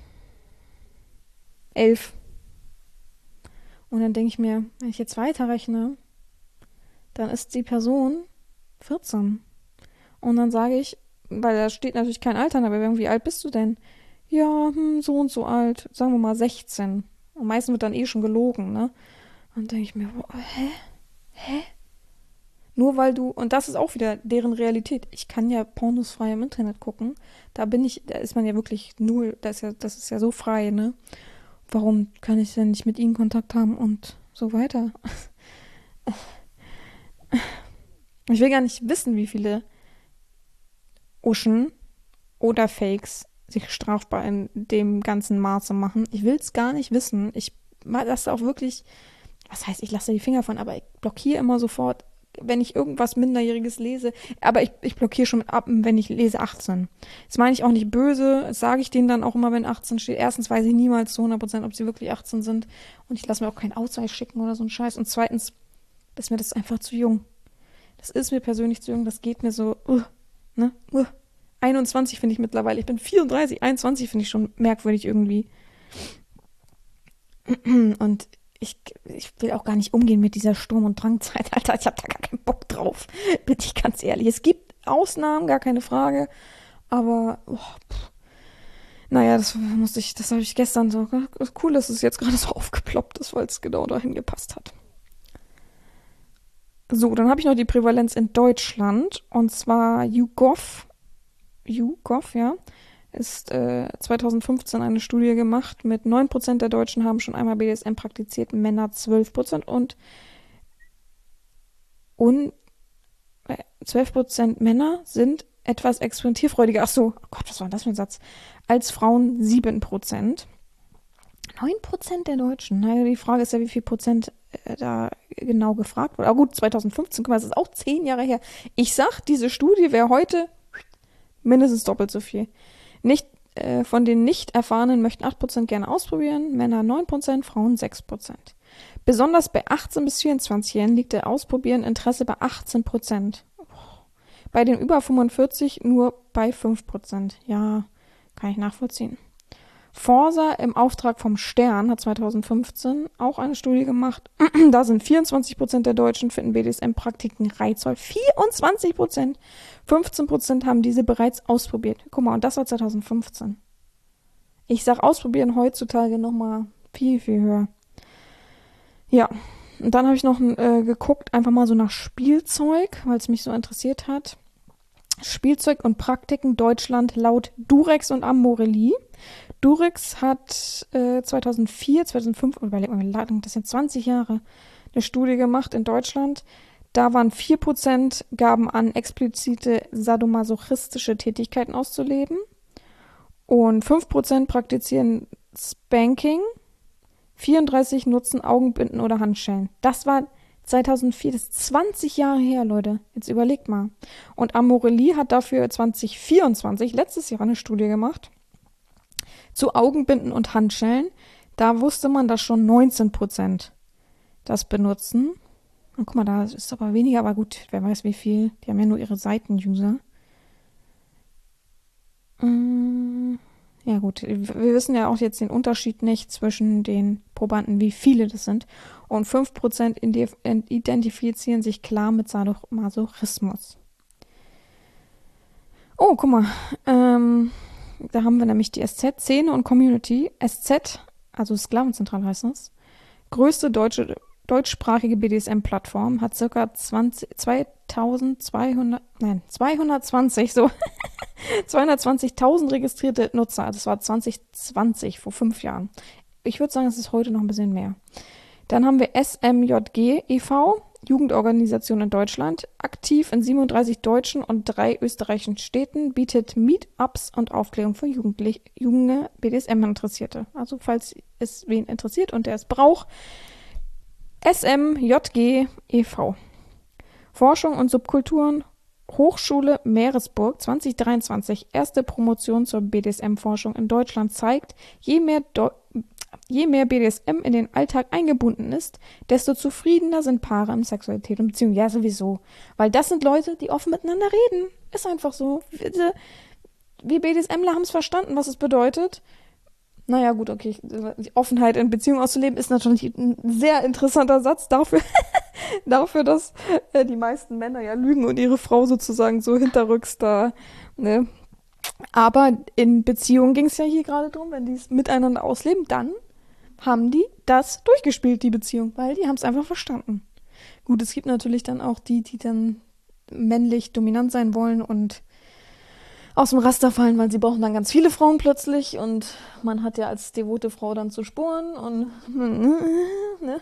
Und dann denke ich mir, wenn ich jetzt weiterrechne, dann ist die Person vierzehn. Und dann sage ich, weil da steht natürlich kein Alter, aber wie alt bist du denn? Ja, hm, so und so alt, sagen wir mal sechzehn. Und meistens wird dann eh schon gelogen, ne? Und denke ich mir, wo, hä? Hä? Nur weil du, und das ist auch wieder deren Realität. Ich kann ja Pornos frei im Internet gucken. Da bin ich, da ist man ja wirklich null, das ist ja, das ist ja so frei, ne? Warum kann ich denn nicht mit ihnen Kontakt haben und so weiter? Ich will gar nicht wissen, wie viele Uschen oder Fakes sich strafbar in dem ganzen Maße machen. Ich will es gar nicht wissen. Ich lasse auch wirklich, was heißt, ich lasse die Finger von, aber ich blockiere immer sofort, wenn ich irgendwas Minderjähriges lese. Aber ich, ich blockiere schon ab, wenn ich lese achtzehn. Das meine ich auch nicht böse. Das sage ich denen dann auch immer, wenn achtzehn steht. Erstens weiß ich niemals zu hundert Prozent, ob sie wirklich achtzehn sind. Und ich lasse mir auch keinen Ausweis schicken oder so ein Scheiß. Und zweitens ist mir das einfach zu jung. Das ist mir persönlich zu jung. Das geht mir so, uh, ne? Uh. einundzwanzig finde ich mittlerweile. Ich bin vierunddreißig. einundzwanzig finde ich schon merkwürdig irgendwie. Und Ich, ich will auch gar nicht umgehen mit dieser Sturm- und Drangzeit, Alter. Ich habe da gar keinen Bock drauf. Bin ich ganz ehrlich. Es gibt Ausnahmen, gar keine Frage. Aber, oh, naja, das musste ich, das habe ich gestern so. Cool, dass es jetzt gerade so aufgeploppt ist, weil es genau dahin gepasst hat. So, dann habe ich noch die Prävalenz in Deutschland. Und zwar YouGov. YouGov, ja. Ist äh, zweitausendfünfzehn eine Studie gemacht mit neun Prozent der Deutschen haben schon einmal B D S M praktiziert, Männer zwölf Prozent und, und äh, zwölf Prozent Männer sind etwas experimentierfreudiger, ach so, oh Gott, was war denn das für ein Satz, als Frauen sieben Prozent. neun Prozent der Deutschen, naja, die Frage ist ja, wie viel Prozent äh, da genau gefragt wurde. Aber gut, zweitausendfünfzehn, guck mal, das ist auch zehn Jahre her. Ich sag, diese Studie wäre heute mindestens doppelt so viel. Nicht, äh, von den Nicht-Erfahrenen möchten acht Prozent gerne ausprobieren, Männer neun Prozent, Frauen sechs Prozent. Besonders bei achtzehn- bis vierundzwanzig-Jährigen liegt der Ausprobieren-Interesse bei achtzehn Prozent. Bei den über fünfundvierzig nur bei fünf Prozent. Ja, kann ich nachvollziehen. Forsa im Auftrag vom Stern hat zweitausendfünfzehn auch eine Studie gemacht. Da sind vierundzwanzig Prozent der Deutschen finden B D S M-Praktiken reizvoll. vierundzwanzig Prozent. fünfzehn Prozent haben diese bereits ausprobiert. Guck mal, und das war zweitausendfünfzehn. Ich sag ausprobieren heutzutage nochmal viel, viel höher. Ja, und dann habe ich noch äh, geguckt, einfach mal so nach Spielzeug, weil es mich so interessiert hat. Spielzeug und Praktiken Deutschland laut Durex und Amorelie. Durex hat äh, zweitausendvier, zweitausendfünf, überleg mal, das sind zwanzig Jahre, eine Studie gemacht in Deutschland. Da waren vier Prozent gaben an, explizite sadomasochistische Tätigkeiten auszuleben. Und fünf Prozent praktizieren Spanking. vierunddreißig nutzen Augenbinden oder Handschellen. Das war zweitausendvier, das ist zwanzig Jahre her, Leute. Jetzt überlegt mal. Und Amorelie hat dafür zwanzig vierundzwanzig, letztes Jahr, eine Studie gemacht zu Augenbinden und Handschellen. Da wusste man, dass schon neunzehn Prozent das benutzen. Und guck mal, da ist aber weniger, aber gut, wer weiß wie viel. Die haben ja nur ihre Seiten-User. Ähm, ja gut, wir wissen ja auch jetzt den Unterschied nicht zwischen den Probanden, wie viele das sind. Und fünf Prozent identifizieren sich klar mit Sadomasochismus. Oh, guck mal, ähm, da haben wir nämlich die S Z, Szene und Community. S Z, also Sklavenzentrale heißt das, größte deutsche, deutschsprachige B D S M-Plattform, hat circa zweitausendzweihundert, nein, zweihundertzwanzig, so, zweihundertzwanzigtausend registrierte Nutzer. Also es war zwanzig zwanzig, vor fünf Jahren. Ich würde sagen, es ist heute noch ein bisschen mehr. Dann haben wir S M J G e V, Jugendorganisation in Deutschland, aktiv in siebenunddreißig deutschen und drei österreichischen Städten, bietet Meetups und Aufklärung für Jugendliche, junge B D S M-Interessierte. Also falls es wen interessiert und der es braucht, S M J G e V. Forschung und Subkulturen, Hochschule Meeresburg zwanzig dreiundzwanzig, erste Promotion zur B D S M-Forschung in Deutschland zeigt, je mehr, Do- je mehr B D S M in den Alltag eingebunden ist, desto zufriedener sind Paare in Sexualität und Beziehung. Ja, sowieso. Weil das sind Leute, die offen miteinander reden. Ist einfach so. Wir, wir BDSMler haben es verstanden, was es bedeutet. Naja, gut, okay. Die Offenheit in Beziehungen auszuleben ist natürlich ein sehr interessanter Satz dafür, dafür, dass äh, die meisten Männer ja lügen und ihre Frau sozusagen so hinterrücks da, ne. Aber in Beziehungen ging es ja hier gerade drum, wenn die es miteinander ausleben, dann haben die das durchgespielt, die Beziehung, weil die haben es einfach verstanden. Gut, es gibt natürlich dann auch die, die dann männlich dominant sein wollen und aus dem Raster fallen, weil sie brauchen dann ganz viele Frauen plötzlich und man hat ja als devote Frau dann zu sporen und ne?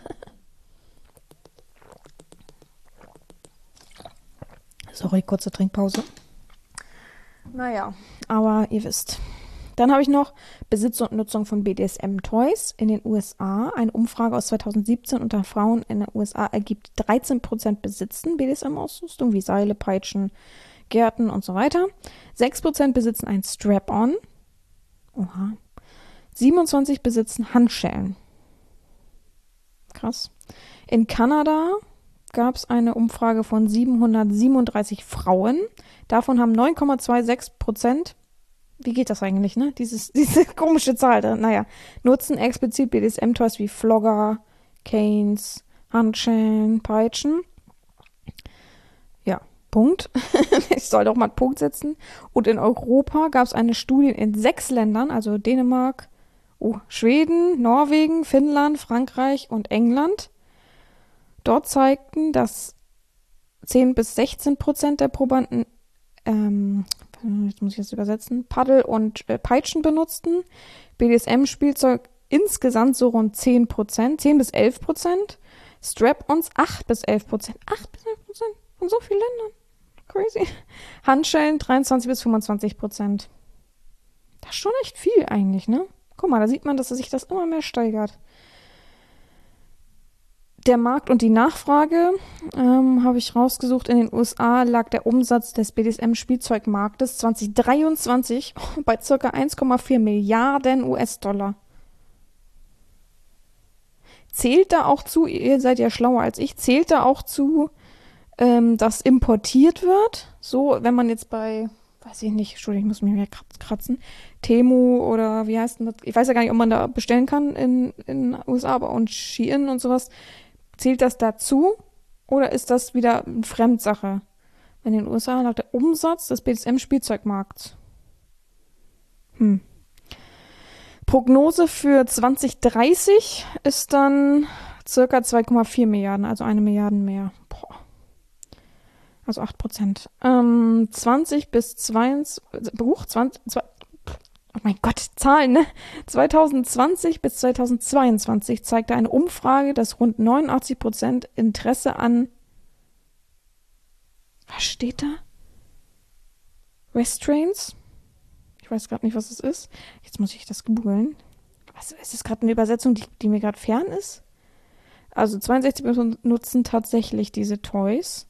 Sorry, kurze Trinkpause. Naja, aber ihr wisst. Dann habe ich noch Besitz und Nutzung von B D S M-Toys in den U S A. Eine Umfrage aus zweitausendsiebzehn unter Frauen in den U S A ergibt, dreizehn Prozent besitzen B D S M-Ausrüstung wie Seile, Peitschen, Gärten und so weiter. sechs Prozent besitzen ein Strap-on. Oha. siebenundzwanzig besitzen Handschellen. Krass. In Kanada gab es eine Umfrage von siebenhundertsiebenunddreißig Frauen. Davon haben neun Komma sechsundzwanzig Prozent, wie geht das eigentlich, ne? Dieses, diese komische Zahl da, naja, nutzen explizit B D S M-Toys wie Flogger, Canes, Handschellen, Peitschen. Ja, Punkt. Ich soll doch mal einen Punkt setzen. Und in Europa gab es eine Studie in sechs Ländern, also Dänemark, oh, Schweden, Norwegen, Finnland, Frankreich und England. Dort zeigten, dass zehn bis sechzehn Prozent der Probanden, ähm, jetzt muss ich das übersetzen, Paddel und äh, Peitschen benutzten. B D S M-Spielzeug insgesamt so rund zehn Prozent, zehn bis elf Prozent. Strap-ons acht bis elf Prozent. acht bis elf Prozent von so vielen Ländern. Crazy. Handschellen dreiundzwanzig bis fünfundzwanzig Prozent. Das ist schon echt viel eigentlich, ne? Guck mal, da sieht man, dass sich das immer mehr steigert. Der Markt und die Nachfrage ähm, habe ich rausgesucht. In den U S A lag der Umsatz des B D S M-Spielzeugmarktes zwanzig dreiundzwanzig bei ca. eins Komma vier Milliarden U S-Dollar. Zählt da auch zu, ihr seid ja schlauer als ich, zählt da auch zu, ähm, dass importiert wird? So, wenn man jetzt bei, weiß ich nicht, Entschuldigung, ich muss mich mehr kratzen, Temu oder wie heißt denn das? Ich weiß ja gar nicht, ob man da bestellen kann in in den U S A, aber und Shein und sowas. Zählt das dazu oder ist das wieder eine Fremdsache? In den U S A lag der Umsatz des B D S M-Spielzeugmarkts. Hm. Prognose für zwanzig dreißig ist dann circa zwei Komma vier Milliarden, also eine Milliarde mehr. Boah. Also acht Prozent. Ähm, zwanzig bis zweiundzwanzig, Buch, zwanzig, oh mein Gott, Zahlen, ne? zwanzig zwanzig bis zwanzig zweiundzwanzig zeigte eine Umfrage, dass rund neunundachtzig Prozent Interesse an, was steht da? Restraints? Ich weiß gerade nicht, was es ist. Jetzt muss ich das googeln. Was, ist das gerade eine Übersetzung, die, die mir gerade fern ist? Also zweiundsechzig Prozent nutzen tatsächlich diese Toys.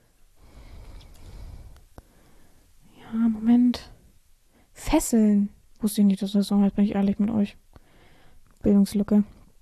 Ja, Moment. Fesseln. Wusste ich nicht, dass das so heißt, bin ich ehrlich mit euch. Bildungslücke.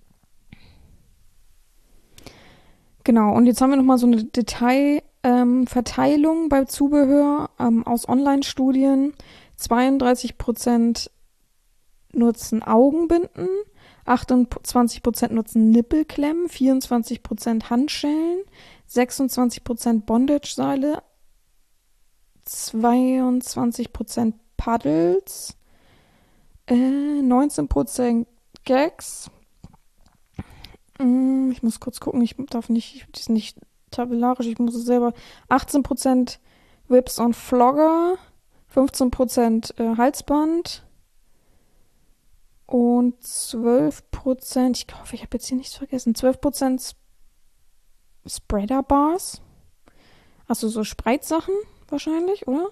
Genau, und jetzt haben wir nochmal so eine Detailverteilung ähm, beim Zubehör ähm, aus Online-Studien. zweiunddreißig Prozent nutzen Augenbinden, achtundzwanzig Prozent nutzen Nippelklemmen, vierundzwanzig Prozent Handschellen, sechsundzwanzig Prozent Bondage-Seile, zweiundzwanzig Prozent Paddles, äh, neunzehn Prozent Gags. Mm, ich muss kurz gucken, ich darf nicht, das ist nicht tabellarisch, ich muss es selber. achtzehn Prozent Whips und Flogger, fünfzehn Prozent äh, Halsband und zwölf Prozent, ich hoffe, ich habe jetzt hier nichts vergessen, zwölf Prozent Spreader Bars, also so Spreizsachen wahrscheinlich, oder?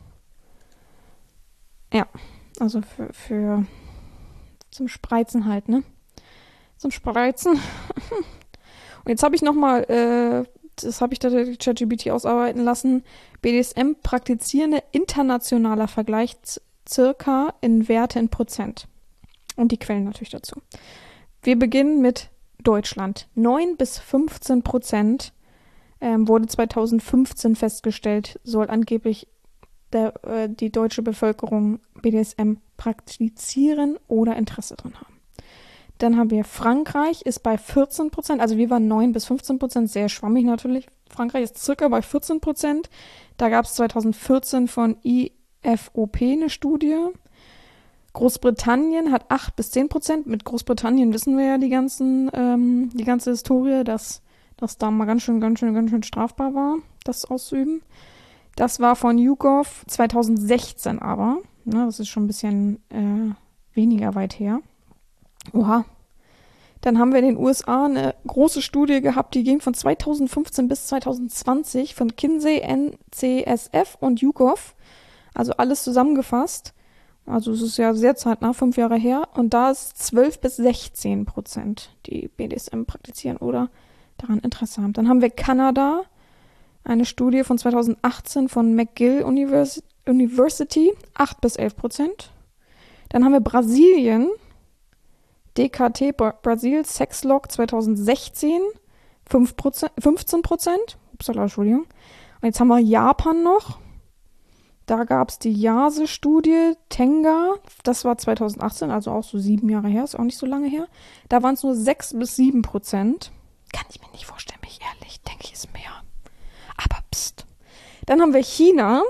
Ja, also für, für zum Spreizen halt, ne? Zum Spreizen. Und jetzt habe ich nochmal, äh, das habe ich da die ChatGPT ausarbeiten lassen, B D S M praktizierende internationaler Vergleich circa in Werte in Prozent. Und die Quellen natürlich dazu. Wir beginnen mit Deutschland. neun bis fünfzehn Prozent ähm, wurde zweitausendfünfzehn festgestellt, soll angeblich der, äh, die deutsche Bevölkerung B D S M praktizieren oder Interesse dran haben. Dann haben wir Frankreich, ist bei vierzehn Prozent, also wir waren neun bis fünfzehn Prozent, sehr schwammig natürlich. Frankreich ist circa bei vierzehn Prozent. Da gab es zweitausendvierzehn von I F O P eine Studie. Großbritannien hat acht bis zehn Prozent. Mit Großbritannien wissen wir ja die ganzen, ähm, die ganze Historie, dass das da mal ganz schön, ganz schön, ganz schön strafbar war, das auszuüben. Das war von YouGov zweitausendsechzehn aber. Ne, das ist schon ein bisschen äh, weniger weit her. Oha. Dann haben wir in den U S A eine große Studie gehabt, die ging von zweitausendfünfzehn bis zweitausendzwanzig von Kinsey, N C S F und YouGov. Also alles zusammengefasst. Also es ist ja sehr zeitnah, fünf Jahre her. Und da ist zwölf bis sechzehn Prozent, die B D S M praktizieren oder daran Interesse haben. Dann haben wir Kanada, eine Studie von zweitausendachtzehn von McGill Univers- University, acht bis elf Prozent. Dann haben wir Brasilien, D K T Brasil Sexlog zweitausendsechzehn, fünf Prozent, fünfzehn Prozent. Upsala, Entschuldigung. Und jetzt haben wir Japan noch. Da gab es die Yase-Studie, Tenga, das war zweitausendachtzehn, also auch so sieben Jahre her, ist auch nicht so lange her. Da waren es nur sechs bis sieben Prozent. Kann ich mir nicht vorstellen, bin ich ehrlich, denke ich, ist mehr. Aber pst. Dann haben wir China.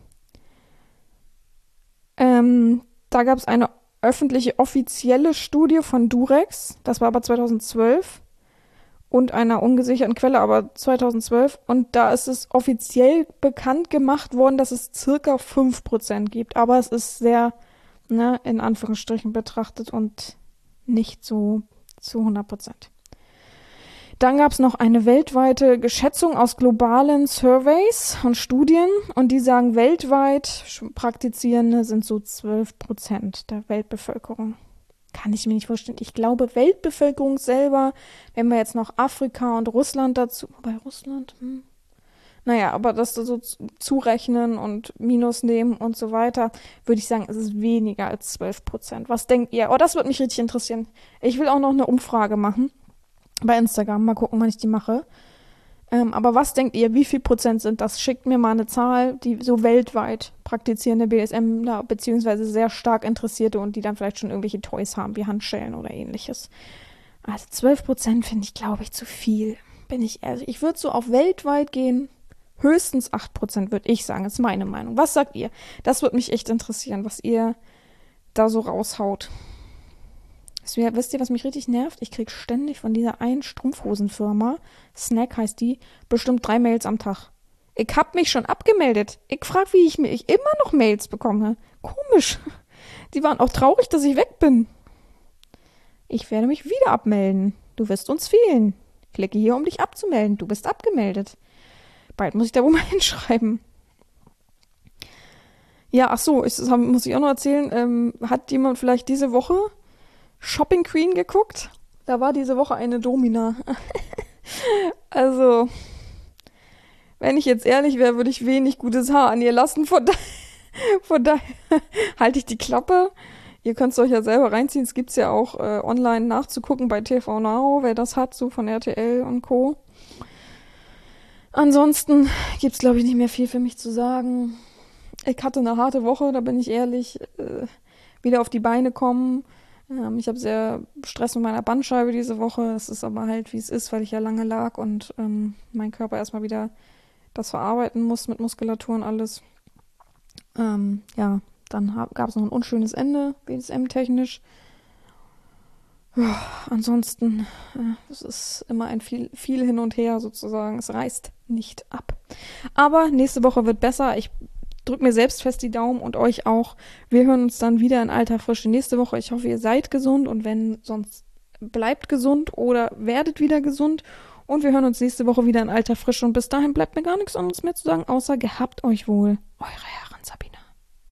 Ähm, da gab es eine öffentliche offizielle Studie von Durex, das war aber zweitausendzwölf und einer ungesicherten Quelle, aber zweitausendzwölf. Und da ist es offiziell bekannt gemacht worden, dass es circa fünf Prozent gibt. Aber es ist sehr, ne, in Anführungsstrichen betrachtet und nicht so zu hundert Prozent. Dann gab es noch eine weltweite Geschätzung aus globalen Surveys und Studien. Und die sagen, weltweit Praktizierende sind so zwölf Prozent der Weltbevölkerung. Kann ich mir nicht vorstellen. Ich glaube, Weltbevölkerung selber, wenn wir jetzt noch Afrika und Russland dazu, wobei Russland, hm. Naja, aber das so zurechnen und Minus nehmen und so weiter, würde ich sagen, es ist weniger als zwölf Prozent. Was denkt ihr? Oh, das würde mich richtig interessieren. Ich will auch noch eine Umfrage machen bei Instagram. Mal gucken, wann ich die mache. Ähm, aber was denkt ihr, wie viel Prozent sind das? Schickt mir mal eine Zahl, die so weltweit praktizierende BDSMler beziehungsweise sehr stark Interessierte und die dann vielleicht schon irgendwelche Toys haben, wie Handschellen oder ähnliches. Also zwölf Prozent finde ich, glaube ich, zu viel. Bin ich ehrlich. Ich würde so auf weltweit gehen. Höchstens acht Prozent würde ich sagen. Das ist meine Meinung. Was sagt ihr? Das würde mich echt interessieren, was ihr da so raushaut. Wisst ihr, was mich richtig nervt? Ich kriege ständig von dieser einen Strumpfhosenfirma, Snack heißt die, bestimmt drei Mails am Tag. Ich hab mich schon abgemeldet. Ich frage, wie ich mir ich immer noch Mails bekomme. Komisch. Die waren auch traurig, dass ich weg bin. Ich werde mich wieder abmelden. Du wirst uns fehlen. Klicke hier, um dich abzumelden. Du bist abgemeldet. Bald muss ich da wohl mal hinschreiben. Ja, ach so, ich, das muss ich auch noch erzählen. Ähm, hat jemand vielleicht diese Woche Shopping Queen geguckt? Da war diese Woche eine Domina. Also, wenn ich jetzt ehrlich wäre, würde ich wenig gutes Haar an ihr lassen. Von, da von daher halte ich die Klappe. Ihr könnt es euch ja selber reinziehen. Es gibt es ja auch äh, online nachzugucken bei T V Now, wer das hat, so von R T L und Co. Ansonsten gibt es, glaube ich, nicht mehr viel für mich zu sagen. Ich hatte eine harte Woche, da bin ich ehrlich. Äh, wieder auf die Beine kommen. Ähm, ich habe sehr Stress mit meiner Bandscheibe diese Woche. Es ist aber halt, wie es ist, weil ich ja lange lag und ähm, mein Körper erstmal wieder das verarbeiten muss mit Muskulatur und alles. Ähm, ja, dann gab es noch ein unschönes Ende, B D S M-technisch. Ja, ansonsten, äh, es ist immer ein viel, viel hin und her sozusagen. Es reißt nicht ab. Aber nächste Woche wird besser. Ich drücke mir selbst fest die Daumen und euch auch. Wir hören uns dann wieder in alter Frische nächste Woche. Ich hoffe, ihr seid gesund und wenn sonst bleibt gesund oder werdet wieder gesund. Und wir hören uns nächste Woche wieder in alter Frische. Und bis dahin bleibt mir gar nichts anderes mehr zu sagen, außer gehabt euch wohl. Eure Herren Sabine.